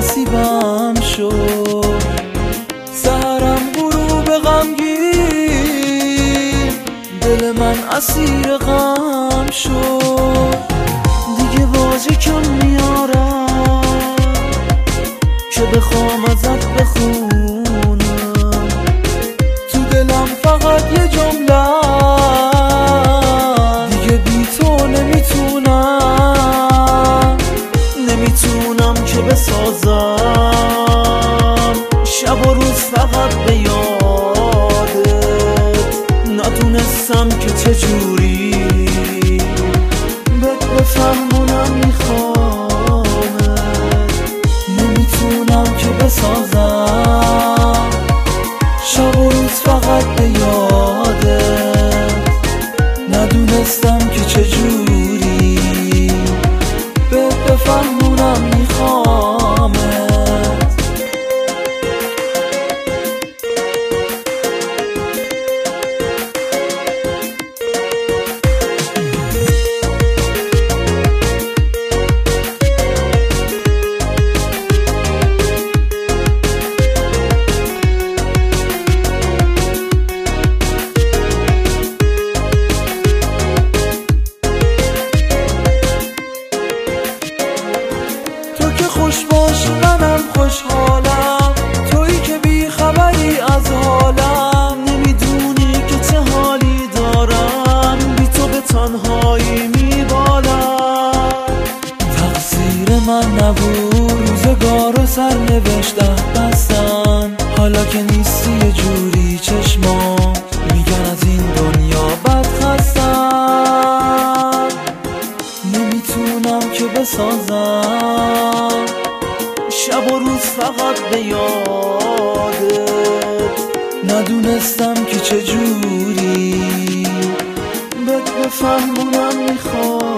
نصیبم شد. سحرم غروب غمگین، دل من اسیر غم شد. دیگه بازی کم میارم که بخوام ازت بخونم، تو دلم فقط یه جمله، دیگه بی تو نمیتونم که بسازم شب و روز فقط به یادت. ندونستم که چجوری بهت بفهمونم میخوامت، نمیتونم که بسازم شب و روز فقط به یادت. ندونستم که چجوری بهت بفهمونم میخوامت. خوش باش منم خوشحالم، تویی که بی خبری از حالم. نمیدونی که چه حالی دارم، بی تو به تنهایی میبالم. تقصیر من نبود، روزگار سر نوشته بستن. حالا که نیستی یه جوری چشمام میگن از این دنیا بد خستم. نمیتونم که بسازم شب و روز فقط به یادت. ندونستم که چجوری بهت بفهمونم میخوام.